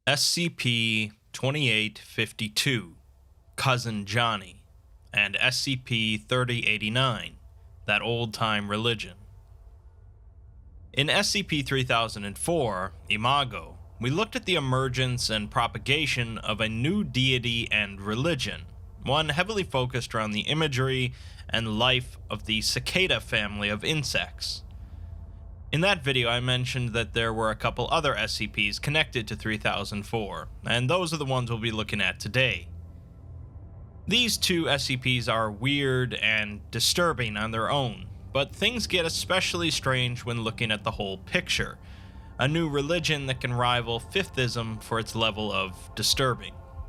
SCP-2852, Cousin Johnny, and SCP-3089, That Old-Time Religion. In SCP-3004, Imago, we looked at the emergence and propagation of a new deity and religion, one heavily focused around the imagery and life of the cicada family of insects. In that video, I mentioned that there were a couple other SCPs connected to 3004, and those are the ones we'll be looking at today. These two SCPs are weird and disturbing on their own, but things get especially strange when looking at the whole picture, a new religion that can rival Fifthism for its level of disturbing.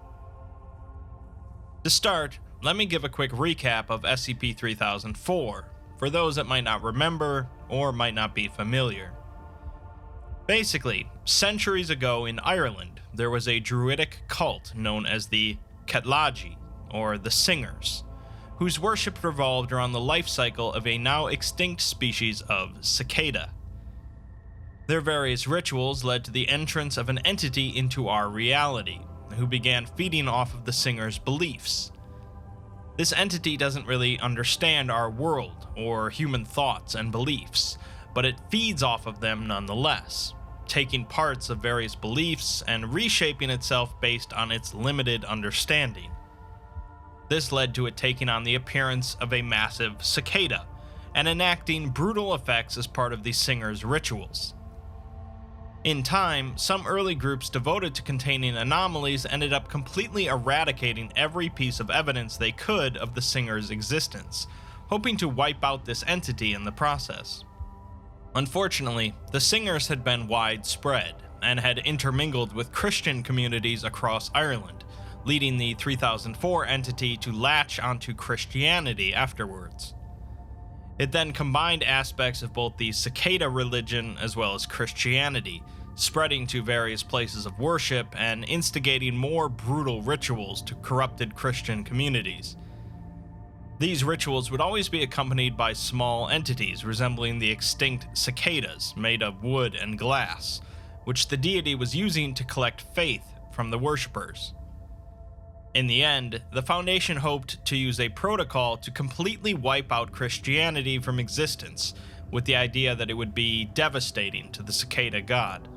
To start, let me give a quick recap of SCP-3004, for those that might not remember or might not be familiar. Basically, centuries ago in Ireland, there was a druidic cult known as the Ketlaji, or the Singers, whose worship revolved around the life cycle of a now extinct species of cicada. Their various rituals led to the entrance of an entity into our reality, who began feeding off of the Singers' beliefs. This entity doesn't really understand our world or human thoughts and beliefs, but it feeds off of them nonetheless, taking parts of various beliefs and reshaping itself based on its limited understanding. This led to it taking on the appearance of a massive cicada and enacting brutal effects as part of the Singers' rituals. In time, some early groups devoted to containing anomalies ended up completely eradicating every piece of evidence they could of the Singers' existence, hoping to wipe out this entity in the process. Unfortunately, the Singers had been widespread and had intermingled with Christian communities across Ireland, leading the 3004 entity to latch onto Christianity afterwards. It then combined aspects of both the cicada religion as well as Christianity, spreading to various places of worship and instigating more brutal rituals to corrupted Christian communities. These rituals would always be accompanied by small entities resembling the extinct cicadas made of wood and glass, which the deity was using to collect faith from the worshippers. In the end, the Foundation hoped to use a protocol to completely wipe out Christianity from existence, with the idea that it would be devastating to the cicada god.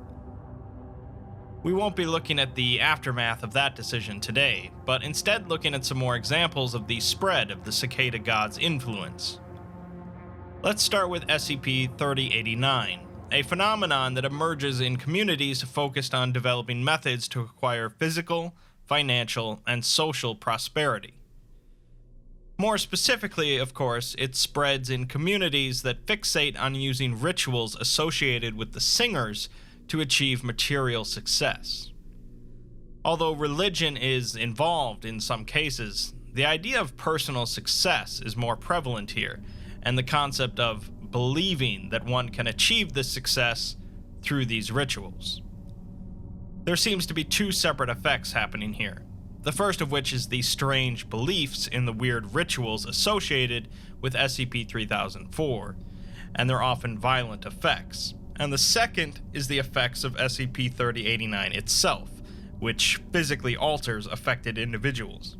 We won't be looking at the aftermath of that decision today, but instead looking at some more examples of the spread of the cicada god's influence. Let's start with SCP-3089, a phenomenon that emerges in communities focused on developing methods to acquire physical, financial, and social prosperity. More specifically, of course, it spreads in communities that fixate on using rituals associated with the Singers to achieve material success. Although religion is involved in some cases, the idea of personal success is more prevalent here, and the concept of believing that one can achieve this success through these rituals. There seems to be two separate effects happening here, the first of which is the strange beliefs in the weird rituals associated with SCP-3004, and their often violent effects, and the second is the effects of SCP-3089 itself, which physically alters affected individuals.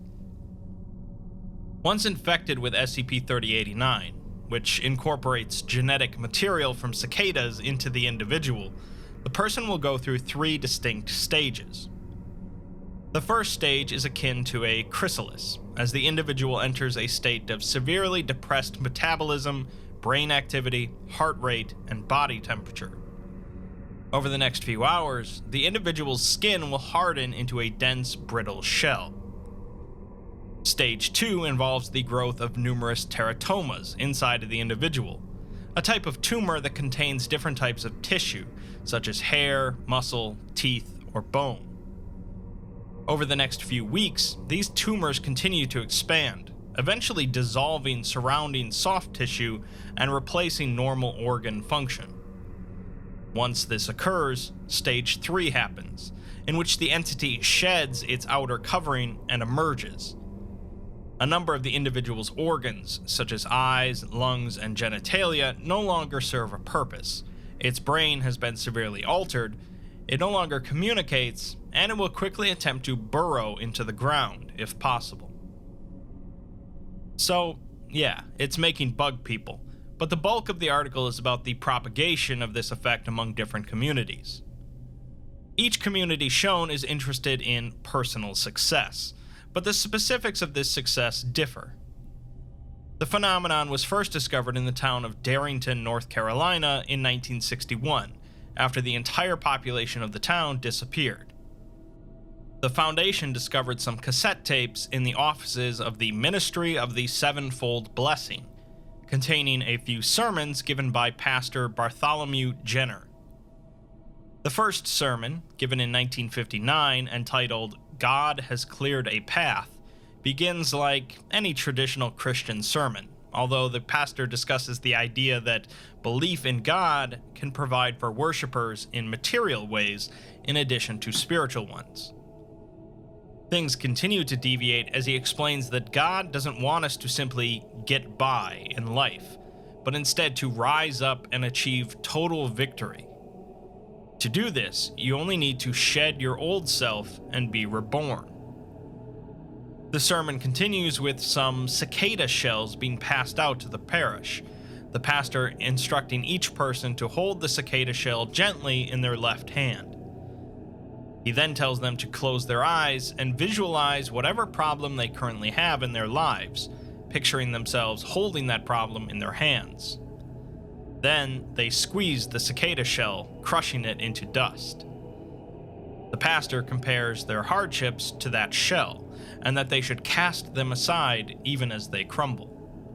Once infected with SCP-3089, which incorporates genetic material from cicadas into the individual, the person will go through three distinct stages. The first stage is akin to a chrysalis, as the individual enters a state of severely depressed metabolism, brain activity, heart rate, and body temperature. Over the next few hours, the individual's skin will harden into a dense, brittle shell. Stage 2 involves the growth of numerous teratomas inside of the individual, a type of tumor that contains different types of tissue, such as hair, muscle, teeth, or bone. Over the next few weeks, these tumors continue to expand, eventually dissolving surrounding soft tissue and replacing normal organ function. Once this occurs, Stage 3 happens, in which the entity sheds its outer covering and emerges. A number of the individual's organs, such as eyes, lungs, and genitalia, no longer serve a purpose. Its brain has been severely altered, It no longer communicates, and it will quickly attempt to burrow into the ground, if possible. So, yeah, it's making bug people, but the bulk of the article is about the propagation of this effect among different communities. Each community shown is interested in personal success, but the specifics of this success differ. The phenomenon was first discovered in the town of Darrington, North Carolina in 1961, after the entire population of the town disappeared. The Foundation discovered some cassette tapes in the offices of the Ministry of the Sevenfold Blessing, containing a few sermons given by Pastor Bartholomew Jenner. The first sermon, given in 1959, entitled "God Has Cleared a Path," begins like any traditional Christian sermon, although the pastor discusses the idea that belief in God can provide for worshipers in material ways in addition to spiritual ones. Things continue to deviate as he explains that God doesn't want us to simply get by in life, but instead to rise up and achieve total victory. To do this, you only need to shed your old self and be reborn. The sermon continues with some cicada shells being passed out to the parish, the pastor instructing each person to hold the cicada shell gently in their left hand. He then tells them to close their eyes and visualize whatever problem they currently have in their lives, picturing themselves holding that problem in their hands. Then they squeeze the cicada shell, crushing it into dust. The pastor compares their hardships to that shell, and that they should cast them aside even as they crumble.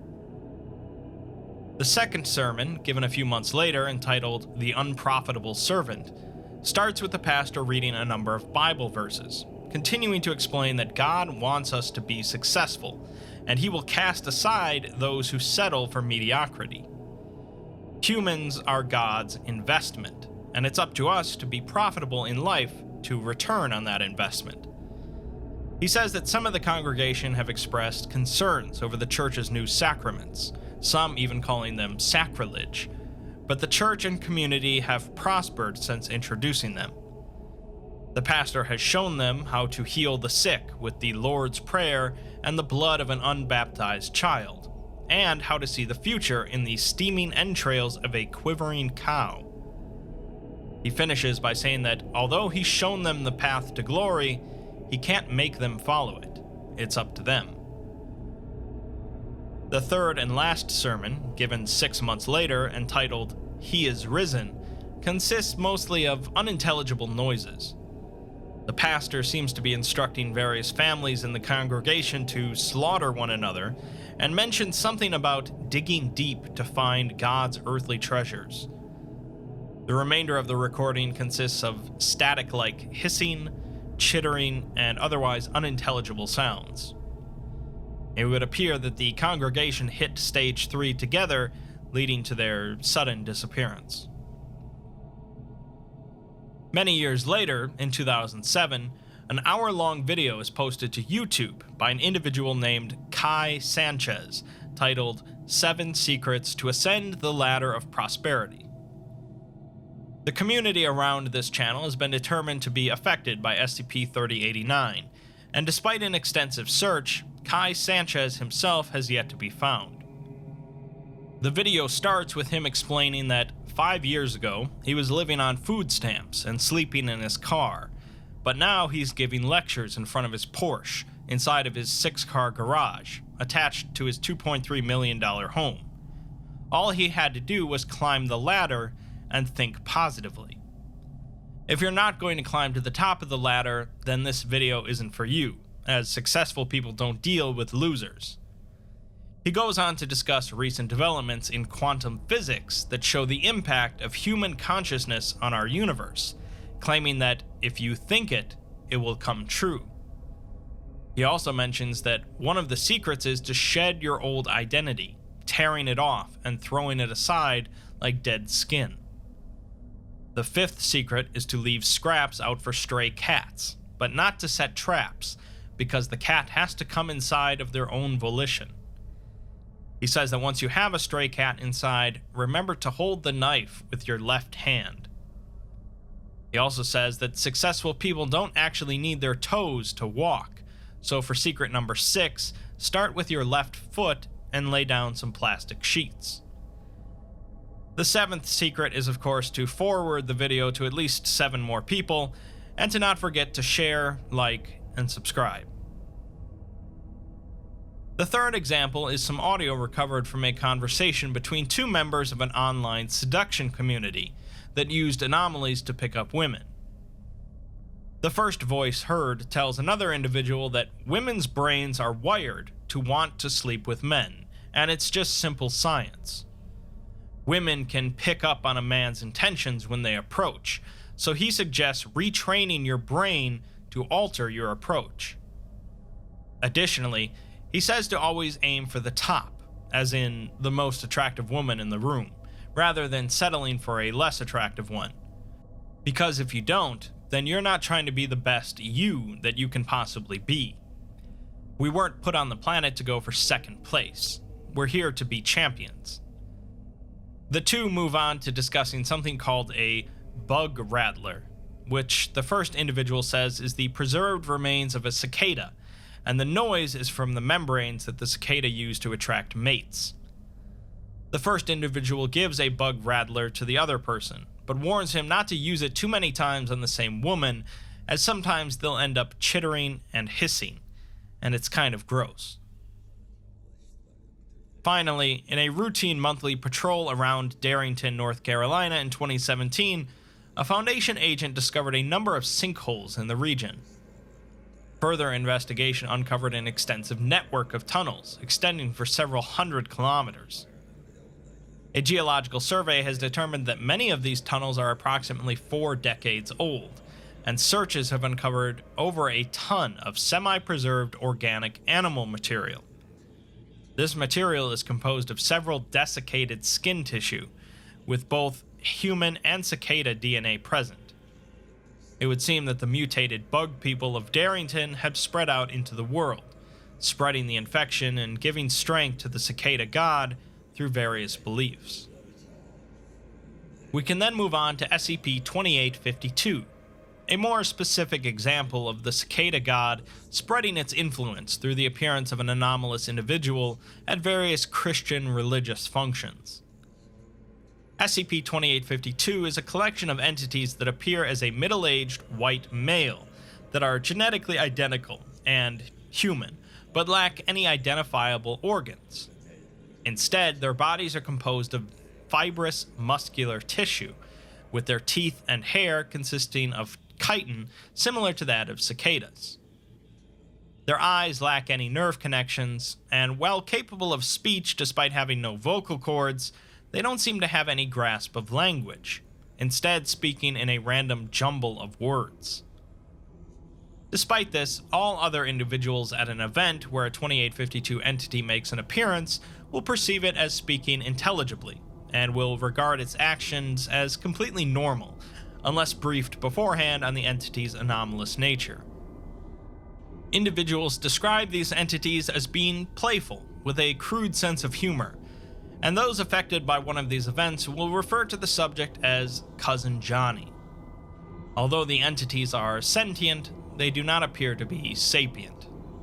The second sermon, given a few months later, entitled "The Unprofitable Servant," starts with the pastor reading a number of Bible verses, continuing to explain that God wants us to be successful, and he will cast aside those who settle for mediocrity. Humans are God's investment, and it's up to us to be profitable in life to return on that investment. He says that some of the congregation have expressed concerns over the church's new sacraments, some even calling them sacrilege, but the church and community have prospered since introducing them. The pastor has shown them how to heal the sick with the Lord's Prayer and the blood of an unbaptized child, and how to see the future in the steaming entrails of a quivering cow. He finishes by saying that although he's shown them the path to glory, he can't make them follow it. It's up to them. The third and last sermon, given 6 months later, entitled "He is Risen," consists mostly of unintelligible noises. The pastor seems to be instructing various families in the congregation to slaughter one another, and mentions something about digging deep to find God's earthly treasures. The remainder of the recording consists of static-like hissing, chittering, and otherwise unintelligible sounds. It would appear that the congregation hit stage 3 together, leading to their sudden disappearance. Many years later, in 2007, an hour-long video is posted to YouTube by an individual named Kai Sanchez, titled "7 Secrets to Ascend the Ladder of Prosperity." The community around this channel has been determined to be affected by SCP-3089, and despite an extensive search, Kai Sanchez himself has yet to be found. The video starts with him explaining that 5 years ago, he was living on food stamps and sleeping in his car, but now he's giving lectures in front of his Porsche, inside of his 6-car garage, attached to his $2.3 million home. All he had to do was climb the ladder and think positively. If you're not going to climb to the top of the ladder, then this video isn't for you, as successful people don't deal with losers. He goes on to discuss recent developments in quantum physics that show the impact of human consciousness on our universe, claiming that if you think it, it will come true. He also mentions that one of the secrets is to shed your old identity, tearing it off and throwing it aside like dead skin. The fifth secret is to leave scraps out for stray cats, but not to set traps, because the cat has to come inside of their own volition. He says that once you have a stray cat inside, remember to hold the knife with your left hand. He also says that successful people don't actually need their toes to walk, so for secret number 6, start with your left foot and lay down some plastic sheets. The 7th secret is, of course, to forward the video to at least 7 more people, and to not forget to share, like, and subscribe. The 3rd example is some audio recovered from a conversation between 2 members of an online seduction community that used anomalies to pick up women. The first voice heard tells another individual that women's brains are wired to want to sleep with men, and it's just simple science. Women can pick up on a man's intentions when they approach, so he suggests retraining your brain to alter your approach. Additionally, he says to always aim for the top, as in the most attractive woman in the room, rather than settling for a less attractive one. Because if you don't, then you're not trying to be the best you that you can possibly be. We weren't put on the planet to go for second place. We're here to be champions. The 2 move on to discussing something called a bug rattler, which the first individual says is the preserved remains of a cicada, and the noise is from the membranes that the cicada use to attract mates. The first individual gives a bug rattler to the other person, but warns him not to use it too many times on the same woman, as sometimes they'll end up chittering and hissing, and it's kind of gross. Finally, in a routine monthly patrol around Darrington, North Carolina in 2017, a Foundation agent discovered a number of sinkholes in the region. Further investigation uncovered an extensive network of tunnels, extending for several hundred kilometers. A geological survey has determined that many of these tunnels are approximately 4 decades old, and searches have uncovered over a ton of semi-preserved organic animal material. This material is composed of several desiccated skin tissue, with both human and cicada DNA present. It would seem that the mutated bug people of Darrington have spread out into the world, spreading the infection and giving strength to the cicada god through various beliefs. We can then move on to SCP-2852, a more specific example of the cicada god spreading its influence through the appearance of an anomalous individual at various Christian religious functions. SCP-2852 is a collection of entities that appear as a middle-aged white male that are genetically identical and human, but lack any identifiable organs. Instead, their bodies are composed of fibrous muscular tissue, with their teeth and hair consisting of chitin similar to that of cicadas. Their eyes lack any nerve connections, and while capable of speech despite having no vocal cords, they don't seem to have any grasp of language, instead speaking in a random jumble of words. Despite this, all other individuals at an event where a 2852 entity makes an appearance will perceive it as speaking intelligibly, and will regard its actions as completely normal, unless briefed beforehand on the entity's anomalous nature. Individuals describe these entities as being playful, with a crude sense of humor, and those affected by one of these events will refer to the subject as Cousin Johnny. Although the entities are sentient, they do not appear to be sapient.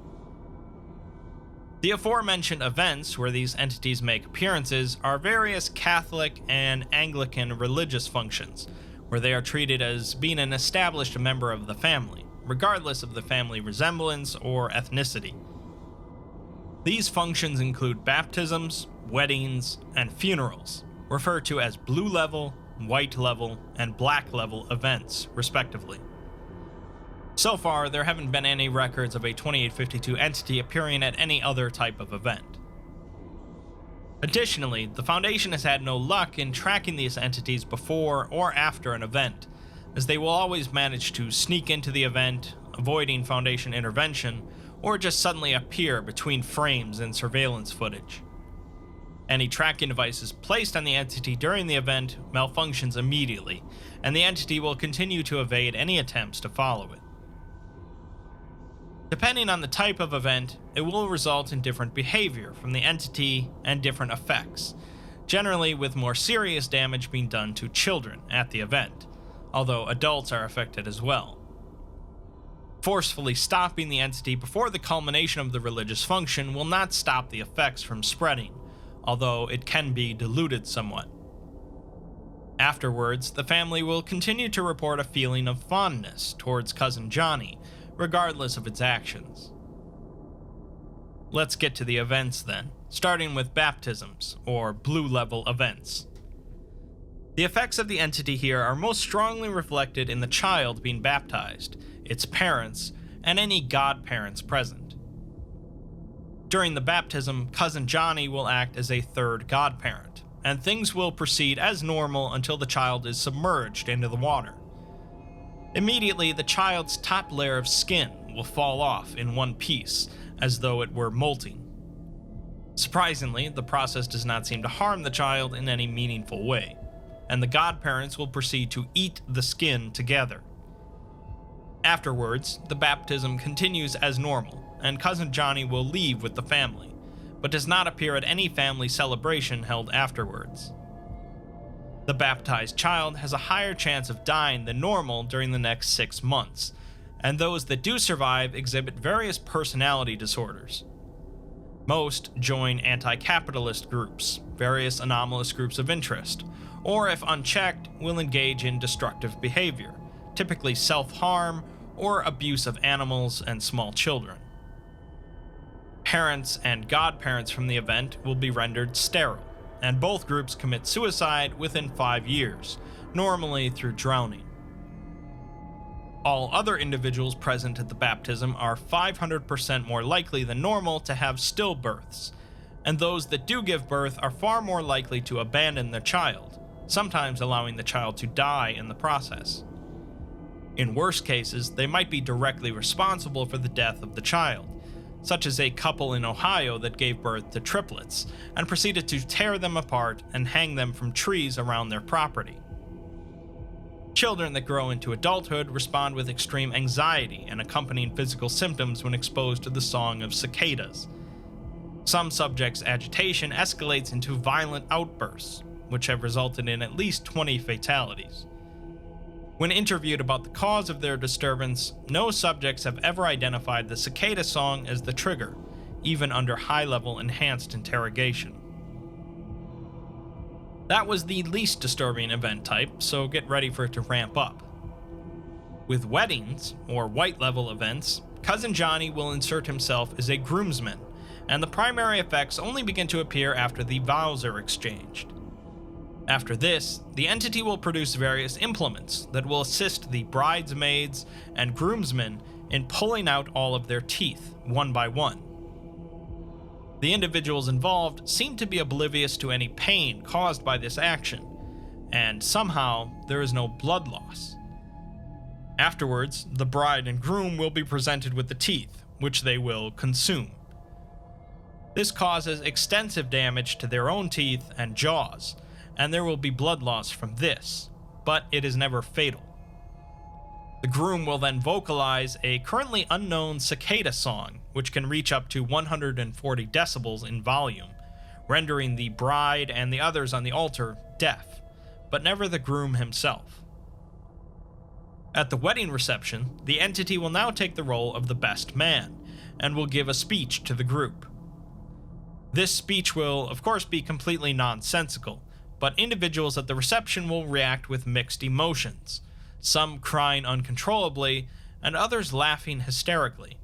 The aforementioned events where these entities make appearances are various Catholic and Anglican religious functions, where they are treated as being an established member of the family, regardless of the family resemblance or ethnicity. These functions include baptisms, weddings, and funerals, referred to as blue level, white level, and black level events, respectively. So far, there haven't been any records of a 2852 entity appearing at any other type of event. Additionally, the Foundation has had no luck in tracking these entities before or after an event, as they will always manage to sneak into the event, avoiding Foundation intervention, or just suddenly appear between frames in surveillance footage. Any tracking devices placed on the entity during the event malfunctions immediately, and the entity will continue to evade any attempts to follow it. Depending on the type of event, it will result in different behavior from the entity and different effects, generally with more serious damage being done to children at the event, although adults are affected as well. Forcefully stopping the entity before the culmination of the religious function will not stop the effects from spreading, although it can be diluted somewhat. Afterwards, the family will continue to report a feeling of fondness towards Cousin Johnny, regardless of its actions. Let's get to the events then, starting with baptisms, or blue level events. The effects of the entity here are most strongly reflected in the child being baptized, its parents, and any godparents present. During the baptism, Cousin Johnny will act as a third godparent, and things will proceed as normal until the child is submerged into the water. Immediately, the child's top layer of skin will fall off in one piece, as though it were molting. Surprisingly, the process does not seem to harm the child in any meaningful way, and the godparents will proceed to eat the skin together. Afterwards, the baptism continues as normal, and Cousin Johnny will leave with the family, but does not appear at any family celebration held afterwards. The baptized child has a higher chance of dying than normal during the next 6 months, and those that do survive exhibit various personality disorders. Most join anti-capitalist groups, various anomalous groups of interest, or if unchecked, will engage in destructive behavior, typically self-harm or abuse of animals and small children. Parents and godparents from the event will be rendered sterile, and both groups commit suicide within 5 years, normally through drowning. All other individuals present at the baptism are 500% more likely than normal to have stillbirths, and those that do give birth are far more likely to abandon their child, sometimes allowing the child to die in the process. In worse cases, they might be directly responsible for the death of the child, such as a couple in Ohio that gave birth to triplets and proceeded to tear them apart and hang them from trees around their property. Children that grow into adulthood respond with extreme anxiety and accompanying physical symptoms when exposed to the song of cicadas. Some subjects' agitation escalates into violent outbursts, which have resulted in at least 20 fatalities. When interviewed about the cause of their disturbance, no subjects have ever identified the cicada song as the trigger, even under high-level enhanced interrogation. That was the least disturbing event type, so get ready for it to ramp up. With weddings, or white-level events, Cousin Johnny will insert himself as a groomsman, and the primary effects only begin to appear after the vows are exchanged. After this, the entity will produce various implements that will assist the bridesmaids and groomsmen in pulling out all of their teeth, one by one. The individuals involved seem to be oblivious to any pain caused by this action, and somehow there is no blood loss. Afterwards, the bride and groom will be presented with the teeth, which they will consume. This causes extensive damage to their own teeth and jaws, and there will be blood loss from this, but it is never fatal. The groom will then vocalize a currently unknown cicada song, which can reach up to 140 decibels in volume, rendering the bride and the others on the altar deaf, but never the groom himself. At the wedding reception, the entity will now take the role of the best man, and will give a speech to the group. This speech will, of course, be completely nonsensical, but individuals at the reception will react with mixed emotions, some crying uncontrollably, and others laughing hysterically.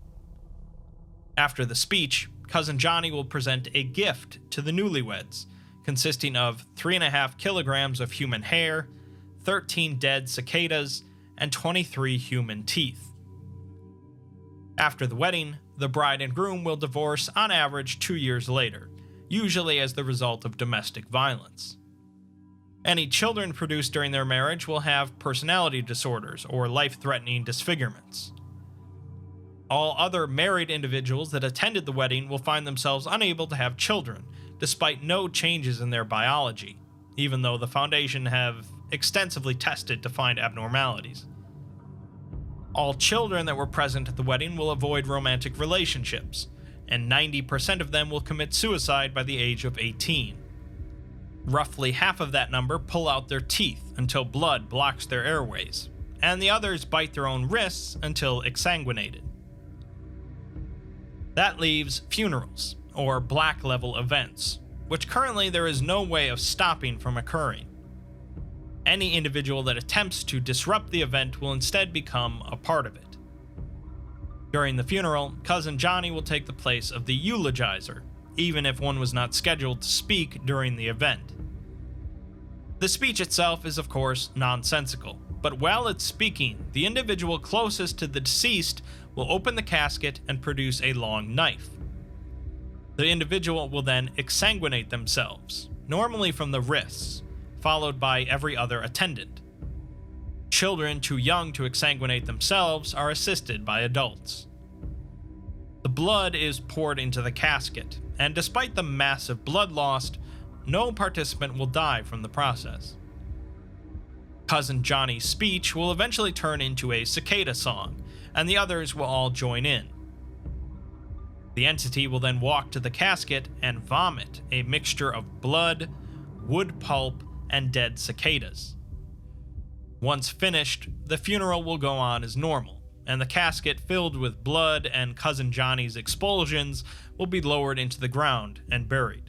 After the speech, Cousin Johnny will present a gift to the newlyweds, consisting of 3.5 kilograms of human hair, 13 dead cicadas, and 23 human teeth. After the wedding, the bride and groom will divorce on average 2 years later, usually as the result of domestic violence. Any children produced during their marriage will have personality disorders or life-threatening disfigurements. All other married individuals that attended the wedding will find themselves unable to have children, despite no changes in their biology, even though the Foundation have extensively tested to find abnormalities. All children that were present at the wedding will avoid romantic relationships, and 90% of them will commit suicide by the age of 18. Roughly half of that number pull out their teeth, until blood blocks their airways, and the others bite their own wrists until exsanguinated. That leaves funerals, or black level events, which currently there is no way of stopping from occurring. Any individual that attempts to disrupt the event will instead become a part of it. During the funeral, Cousin Johnny will take the place of the eulogizer, even if one was not scheduled to speak during the event. The speech itself is of course nonsensical, but while it's speaking, the individual closest to the deceased will open the casket and produce a long knife. The individual will then exsanguinate themselves, normally from the wrists, followed by every other attendant. Children too young to exsanguinate themselves are assisted by adults. The blood is poured into the casket, and despite the massive blood lost, no participant will die from the process. Cousin Johnny's speech will eventually turn into a cicada song, and the others will all join in. The entity will then walk to the casket and vomit a mixture of blood, wood pulp, and dead cicadas. Once finished, the funeral will go on as normal, and the casket filled with blood and Cousin Johnny's expulsions will be lowered into the ground and buried.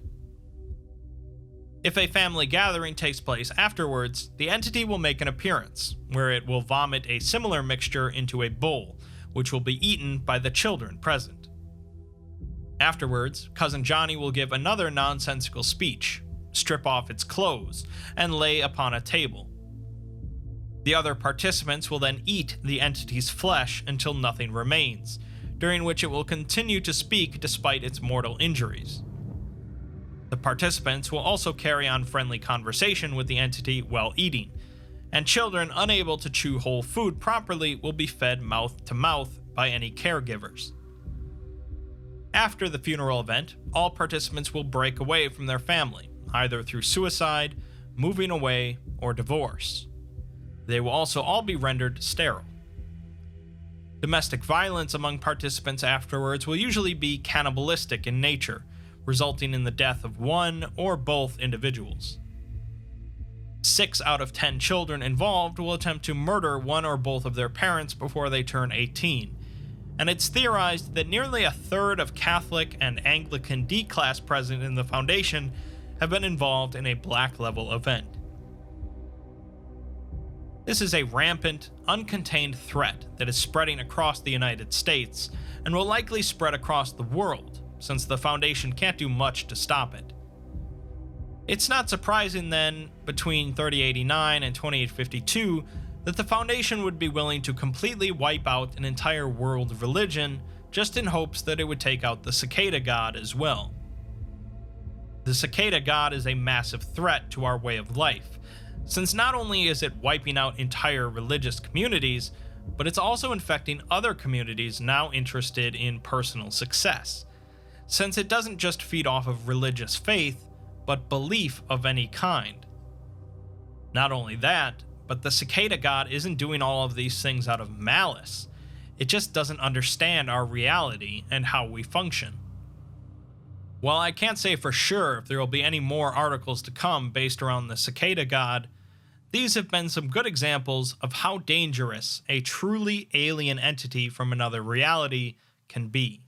If a family gathering takes place afterwards, the entity will make an appearance, where it will vomit a similar mixture into a bowl, which will be eaten by the children present. Afterwards, Cousin Johnny will give another nonsensical speech, strip off its clothes, and lay upon a table. The other participants will then eat the entity's flesh until nothing remains, during which it will continue to speak despite its mortal injuries. The participants will also carry on friendly conversation with the entity while eating, and children unable to chew whole food properly will be fed mouth to mouth by any caregivers. After the funeral event, all participants will break away from their family, either through suicide, moving away, or divorce. They will also all be rendered sterile. Domestic violence among participants afterwards will usually be cannibalistic in nature, resulting in the death of one or both individuals. 6 out of 10 children involved will attempt to murder one or both of their parents before they turn 18, and it's theorized that nearly a third of Catholic and Anglican D-class present in the Foundation have been involved in a black level event. This is a rampant, uncontained threat that is spreading across the United States and will likely spread across the world, since the Foundation can't do much to stop it. It's not surprising then, between 3089 and 2852, that the Foundation would be willing to completely wipe out an entire world religion just in hopes that it would take out the cicada god as well. The cicada god is a massive threat to our way of life, since not only is it wiping out entire religious communities, but it's also infecting other communities now interested in personal success, since it doesn't just feed off of religious faith, but belief of any kind. Not only that, but the cicada god isn't doing all of these things out of malice. It just doesn't understand our reality and how we function. While I can't say for sure if there will be any more articles to come based around the cicada god, these have been some good examples of how dangerous a truly alien entity from another reality can be.